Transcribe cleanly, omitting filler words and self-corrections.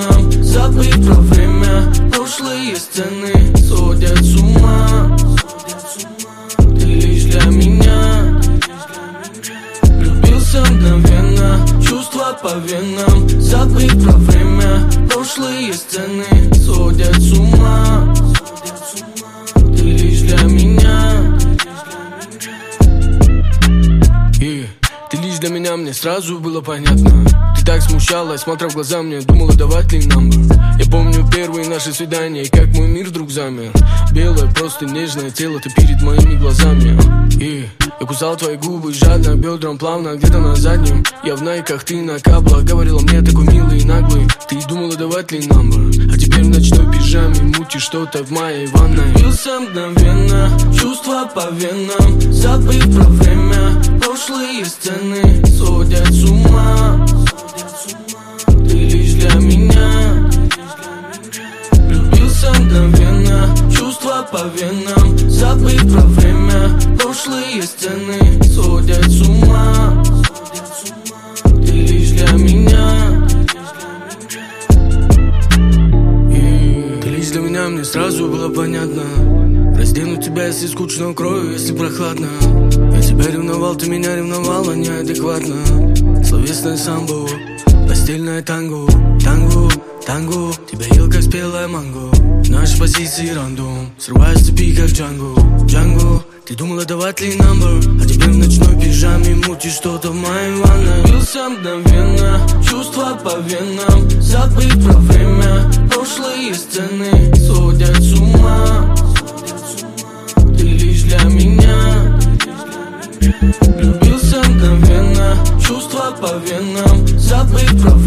венам, забыть про время. Прошлые сцены сводят с ума. Ты лишь для меня. Влюбился мгновенно, чувства по венам, забыть про время. Прошлые сцены сводят с ума. Ты лишь для меня. Ты лишь для меня, мне сразу было понятно. Ты так смущалась, смотря в глаза мне, думала, давать ли номер. Я помню первые наши свидания, как мой мир вдруг замер. Белое, просто нежное тело, ты перед моими глазами. Я кусал твои губы жадно, бедром плавно, где-то на заднем. Я в найках, ты на каблах, говорила мне такой милый и наглый. Ты думала, давать ли номер, а теперь в ночной пижаме мутишь что-то в моей ванной. Влюбился мгновенно, чувства по венам, забыть про время. Прошлые сцены сводят с ума. Ты лишь для меня. Влюбился мгновенно, чувства по венам, забыть про время. Прошлые сцены сводят с ума. Ты лишь для меня. Ты лишь для меня, мне сразу было понятно. Раздену тебя, если скучно, укрою, если прохладно. Я тебя ревновал, ты меня ревновала неадекватно. Словесное самбо, постельное танго, танго, танго. Тебя ел, как спелая манго. Наши позиции рандом, срывая с цепи, как Джанго, Джанго. Ты думала, давать ли номер, а теперь в ночной пижаме мутишь что-то в моей ванной. Влюбился мгновенно, чувства по венам, забыть про время. Прошлые сцены сводят с ума. Ты лишь для меня. Влюбился мгновенно, чувства по венам, забыть про